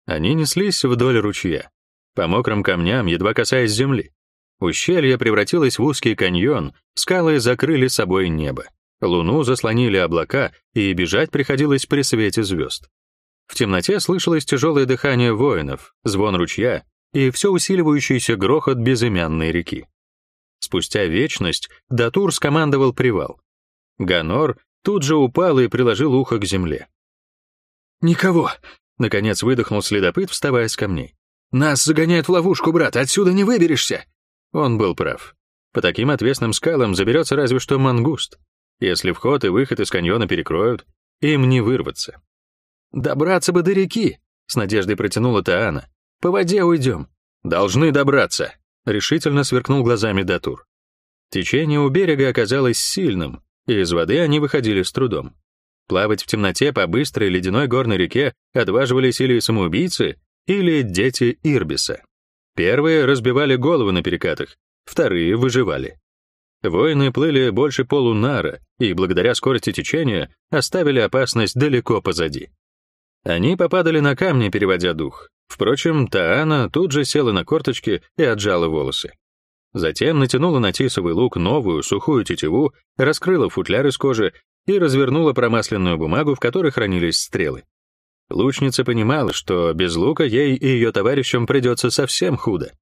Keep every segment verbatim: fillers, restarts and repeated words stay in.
Они неслись вдоль ручья, по мокрым камням, едва касаясь земли. Ущелье превратилось в узкий каньон, скалы закрыли собой небо. Луну заслонили облака, и бежать приходилось при свете звезд. В темноте слышалось тяжелое дыхание воинов, звон ручья и все усиливающийся грохот безымянной реки. Спустя вечность Датур скомандовал привал. Ганор тут же упал и приложил ухо к земле. «Никого!» — наконец выдохнул следопыт, вставая с камней. «Нас загоняют в ловушку, брат, отсюда не выберешься!» Он был прав. По таким отвесным скалам заберется разве что мангуст. Если вход и выход из каньона перекроют, им не вырваться. «Добраться бы до реки!» — с надеждой протянула Таана. «По воде уйдем». «Должны добраться!» — решительно сверкнул глазами Датур. Течение у берега оказалось сильным, и из воды они выходили с трудом. Плавать в темноте по быстрой ледяной горной реке отваживались или самоубийцы, или дети Ирбиса. Первые разбивали головы на перекатах, вторые выживали. Воины плыли больше полунара и, благодаря скорости течения, оставили опасность далеко позади. Они попадали на камни, переводя дух. Впрочем, Таана тут же села на корточки и отжала волосы. Затем натянула на тисовый лук новую сухую тетиву, раскрыла футляр из кожи и развернула промасленную бумагу, в которой хранились стрелы. Лучница понимала, что без лука ей и ее товарищам придется совсем худо.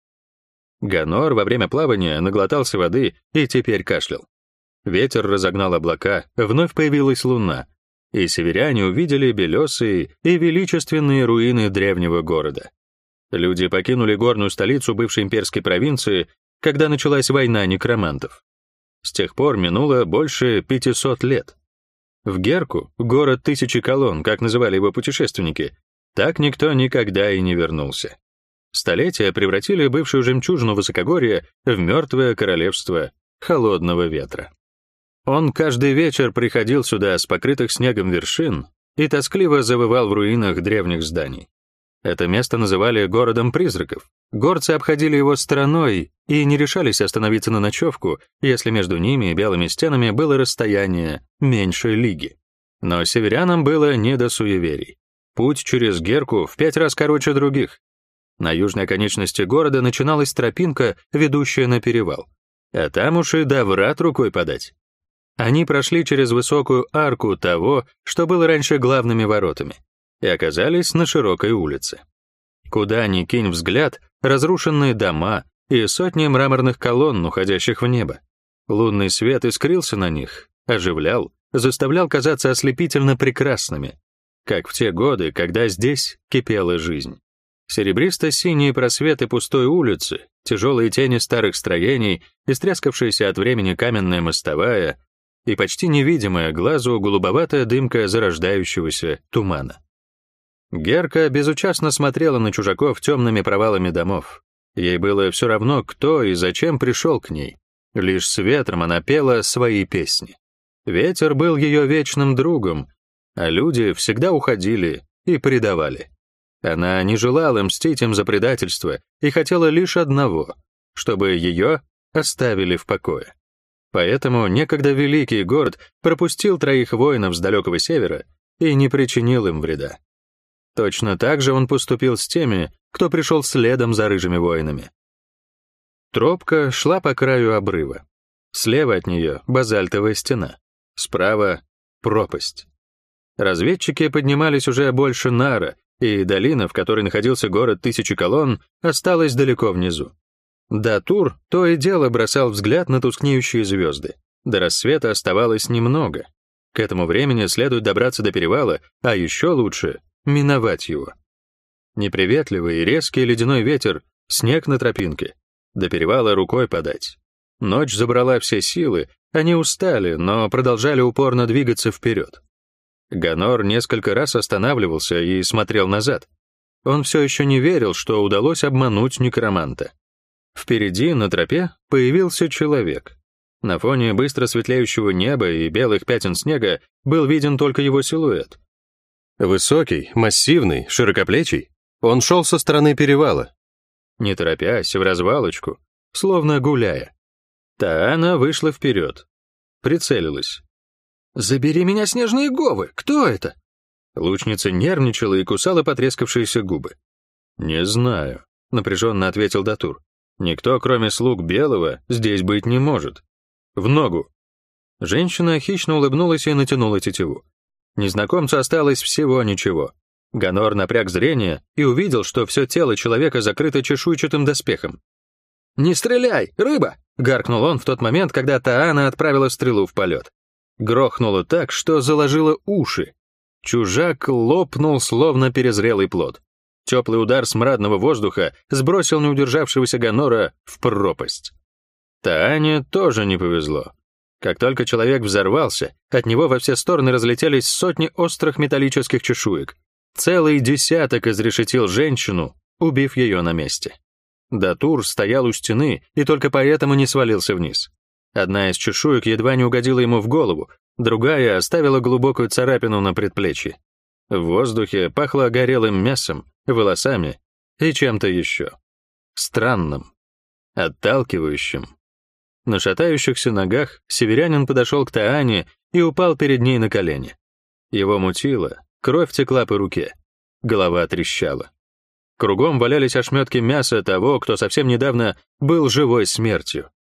Ганор во время плавания наглотался воды и теперь кашлял. Ветер разогнал облака, вновь появилась луна, и северяне увидели белесые и величественные руины древнего города. Люди покинули горную столицу бывшей имперской провинции, когда началась война некромантов. С тех пор минуло больше пятисот лет. В Герку, город тысячи колонн, как называли его путешественники, так никто никогда и не вернулся. Столетия превратили бывшую жемчужину высокогорья в мертвое королевство холодного ветра. Он каждый вечер приходил сюда с покрытых снегом вершин и тоскливо завывал в руинах древних зданий. Это место называли городом призраков. Горцы обходили его стороной и не решались остановиться на ночевку, если между ними и белыми стенами было расстояние меньше лиги. Но северянам было не до суеверий. Путь через Герку в пять раз короче других. На южной оконечности города начиналась тропинка, ведущая на перевал. А там уж и до врат рукой подать. Они прошли через высокую арку того, что было раньше главными воротами, и оказались на широкой улице. Куда ни кинь взгляд, разрушенные дома и сотни мраморных колонн, уходящих в небо. Лунный свет искрился на них, оживлял, заставлял казаться ослепительно прекрасными, как в те годы, когда здесь кипела жизнь. Серебристо-синие просветы пустой улицы, тяжелые тени старых строений, истрескавшаяся от времени каменная мостовая и почти невидимая глазу голубоватая дымка зарождающегося тумана. Герка безучастно смотрела на чужаков темными провалами домов. Ей было все равно, кто и зачем пришел к ней. Лишь с ветром она пела свои песни. Ветер был ее вечным другом, а люди всегда уходили и предавали. Она не желала мстить им за предательство и хотела лишь одного, чтобы ее оставили в покое. Поэтому некогда великий город пропустил троих воинов с далекого севера и не причинил им вреда. Точно так же он поступил с теми, кто пришел следом за рыжими воинами. Тропка шла по краю обрыва. Слева от нее базальтовая стена, справа — пропасть. Разведчики поднимались уже больше нара, и долина, в которой находился город тысячи колонн, осталась далеко внизу. Датур то и дело бросал взгляд на тускнеющие звезды. До рассвета оставалось немного. К этому времени следует добраться до перевала, а еще лучше — миновать его. Неприветливый и резкий ледяной ветер, снег на тропинке. До перевала рукой подать. Ночь забрала все силы, они устали, но продолжали упорно двигаться вперед. Ганор несколько раз останавливался и смотрел назад. Он все еще не верил, что удалось обмануть некроманта. Впереди, на тропе, появился человек. На фоне быстро светлеющего неба и белых пятен снега был виден только его силуэт. Высокий, массивный, широкоплечий, он шел со стороны перевала. Не торопясь, в развалочку, словно гуляя. Таана вышла вперед, прицелилась. «Забери меня, снежные говы! Кто это?» Лучница нервничала и кусала потрескавшиеся губы. «Не знаю», — напряженно ответил Датур. «Никто, кроме слуг Белого, здесь быть не может. В ногу!» Женщина хищно улыбнулась и натянула тетиву. Незнакомцу осталось всего ничего. Ганор напряг зрение и увидел, что все тело человека закрыто чешуйчатым доспехом. «Не стреляй, рыба!» — гаркнул он в тот момент, когда Таана отправила стрелу в полет. Грохнуло так, что заложило уши. Чужак лопнул, словно перезрелый плод. Теплый удар смрадного воздуха сбросил неудержавшегося Ганора в пропасть. Таане тоже не повезло. Как только человек взорвался, от него во все стороны разлетелись сотни острых металлических чешуек. Целый десяток изрешетил женщину, убив ее на месте. Датур стоял у стены и только поэтому не свалился вниз. Одна из чешуек едва не угодила ему в голову, другая оставила глубокую царапину на предплечье. В воздухе пахло горелым мясом, волосами и чем-то еще. Странным, отталкивающим. На шатающихся ногах северянин подошел к Таане и упал перед ней на колени. Его мутило, кровь текла по руке, голова трещала. Кругом валялись ошметки мяса того, кто совсем недавно был живой смертью.